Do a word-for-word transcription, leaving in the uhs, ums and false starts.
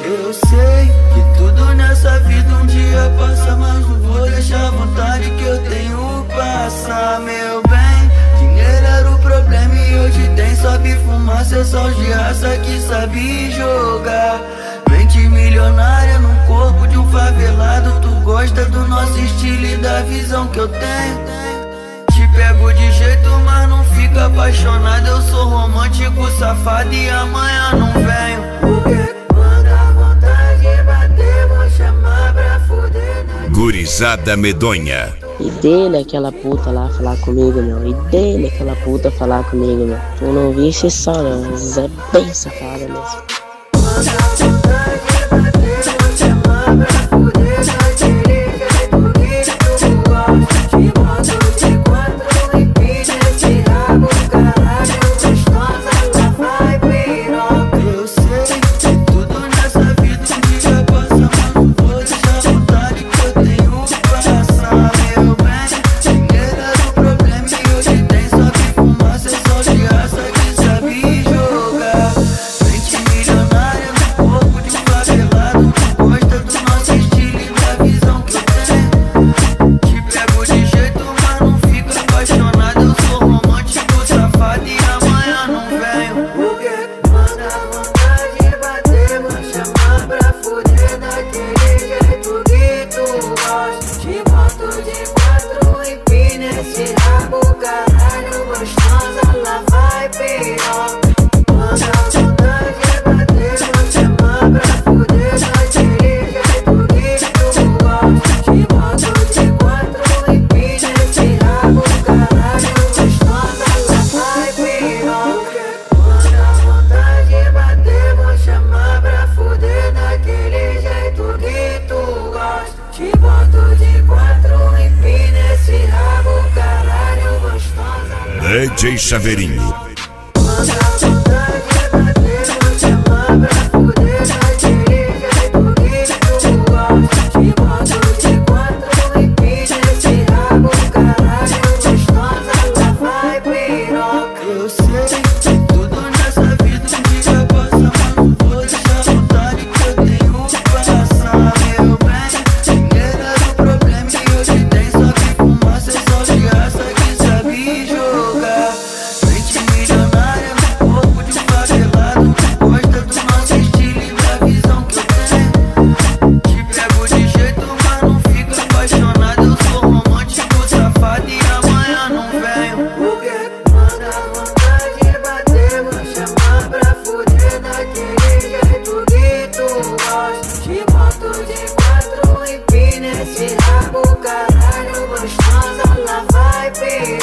Eu sei que tudo nessa vida um dia passa, mas não vou deixar a vontade que eu tenho passar, meu bem. Dinheiro era o problema e hoje tem, sobe fumaça, é só os de raça que sabe jogar. Mente milionária no corpo de um favelado, tu gosta do nosso estilo e da visão que eu tenho. Te pego de jeito, mas não fica apaixonado. Eu sou romântico, safado e amanhã não venho. Porque quando a vontade bater, vou chamar pra fuder. Gurizada medonha. E dele aquela puta lá falar comigo, meu. E dele aquela puta falar comigo, meu. Tu não viste só, não. Mas é bem safada mesmo. Quando a vontade bater, vou chamar pra fuder. Daquele jeito que tu gosta. Te boto de quatro e pide esse rabo, caralho, gostosa, lá vai piroca. Eu sei que tudo nessa vida um dia passa, mas não vou deixar a vontade que eu tenho passar, meu bem. Dinheiro era o problema e hoje tem, sobe fumaça, é só de raça que sabe jogar. Mente milionária no corpo de um favelado, tu gosta do nosso estilo e da visão que eu tenho. Te pego de jeito, mas não fica apaixonado. Eu sou romântico, safado e amanhã não venho. Porque quando a vontade bater, vou chamar pra fuder. Daquele jeito que tu gosta. Te boto de quatro e pina esse rabo, caralho, gostosa, lá vai piroca. Quando a vontade bater, vou chamar pra fuder. Daquele jeito que tu gosta. Te boto de quatro e pina esse rabo, caralho, gostosa, lá vai piroca. Quando a vontade bater, vou chamar pra fuder. Daquele jeito que tu gosta. Te boto de quatro e pina esse rabo, caralho, gostosa. D J Chaveirinho. Quando a vontade bater, vou chamar pra fuder. Daquele jeito que tu gosta. Te boto de quatro e pina esse rabo, caralho, gostosa, lá vai piroca. Eu sei que tudo nessa vida um dia passa, mas não vou deixar a vontade que eu tenho passar, meu bem. Dinheiro era o problema e hoje tem, sobe fumaça, é só de raça que sabe jogar. Mente milionária no corpo de um favelado, tu gosta do nosso estilo e da visão que eu tenho. Te pego de jeito, mas não fica apaixonado. Eu sou romântico, safado e amanhã não venho. Porque quando a vontade bater, vou chamar pra fuder. Daquele jeito que tu gosta. Te boto de quatro e pina esse rabo, caralho, gostosa, lá vai piroca.